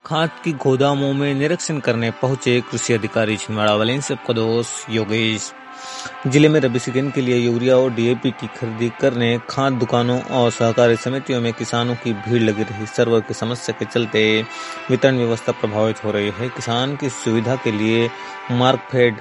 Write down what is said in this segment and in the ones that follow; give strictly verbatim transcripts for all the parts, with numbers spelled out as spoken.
खाद की गोदामों में निरीक्षण करने पहुंचे कृषि अधिकारी। छिंदवाड़ा वाले सबका दोस्त योगेश। जिले में रबी सीजन के लिए यूरिया और डीएपी की खरीदी करने खाद दुकानों और सहकारी समितियों में किसानों की भीड़ लगी रही। सर्वर की समस्या के चलते वितरण व्यवस्था प्रभावित हो रही है। किसान की सुविधा के लिए मार्कफेड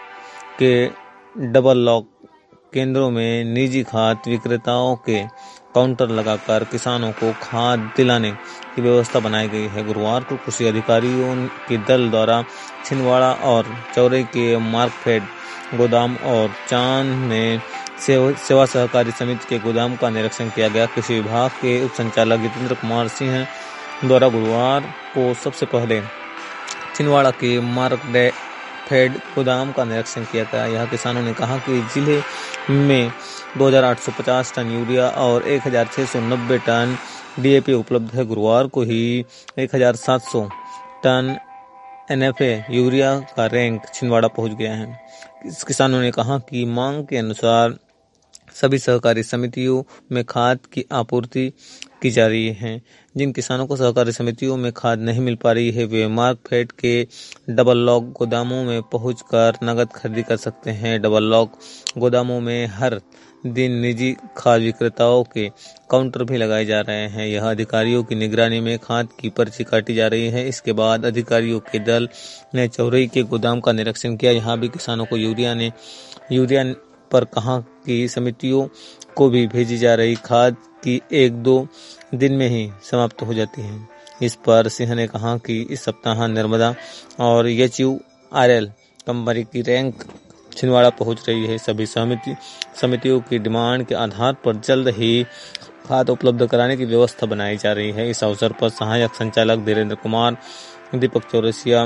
के डबल लॉक केंद्रों में निजी खाद विक्रेताओं के काउंटर लगाकर किसानों को खाद दिलाने की व्यवस्था बनाई गई है। गुरुवार को कृषि अधिकारियों के दल द्वारा छिंदवाड़ा और चौरई के मार्कफेड गोदाम और चांद में सेवा सहकारी समिति के गोदाम का निरीक्षण किया गया। कृषि विभाग के उप संचालक जितेंद्र कुमार सिंह द्वारा गुरुवार को सबसे पहले छिंदवाड़ा के मार्कफेड गोदाम का निरीक्षण किया गया। यह किसानों ने कहा कि जिले में दो हज़ार आठ सौ पचास टन यूरिया और एक हज़ार छह सौ नब्बे टन डीएपी उपलब्ध है। गुरुवार को ही एक हज़ार सात सौ टन एनएफए यूरिया का रैंक छिंदवाड़ा पहुंच गया है। किसानों ने कहा कि मांग के अनुसार सभी सहकारी समितियों में खाद की आपूर्ति की जा रही है। जिन किसानों को सहकारी समितियों में खाद नहीं मिल पा रही है वे मार्कफेड के डबल लॉक गोदामों में पहुंचकर नगद खरीदी कर सकते हैं। डबल लॉक गोदामों में हर दिन निजी खाद विक्रेताओं के काउंटर भी लगाए जा रहे हैं। यह अधिकारियों की निगरानी में खाद की पर्ची काटी जा रही है। इसके बाद अधिकारियों के दल ने चौरई के गोदाम का निरीक्षण किया। यहाँ भी किसानों को यूरिया ने यूरिया पर कहा कि समितियों को भी भेजी जा रही खाद की एक दो दिन में ही समाप्त हो जाती है। इस पर सिंह ने कहा कि इस सप्ताह नर्मदा और H U R L company की रैंक छिंदवाड़ा पहुंच रही है। सभी समिति समितियों की डिमांड के आधार पर जल्द ही खाद उपलब्ध कराने की व्यवस्था बनाई जा रही है। इस अवसर पर सहायक संचालक धीरेन्द्र कुमार, दीपक चौरसिया,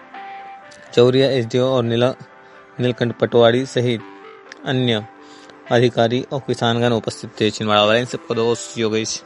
चौरिया एसडीओ और नीला नीलकंठ पटवाड़ी सहित अन्य अधिकारी और किसानगण उपस्थित थे। छिंदवाड़ा वाले सबका दोस्त योगेश।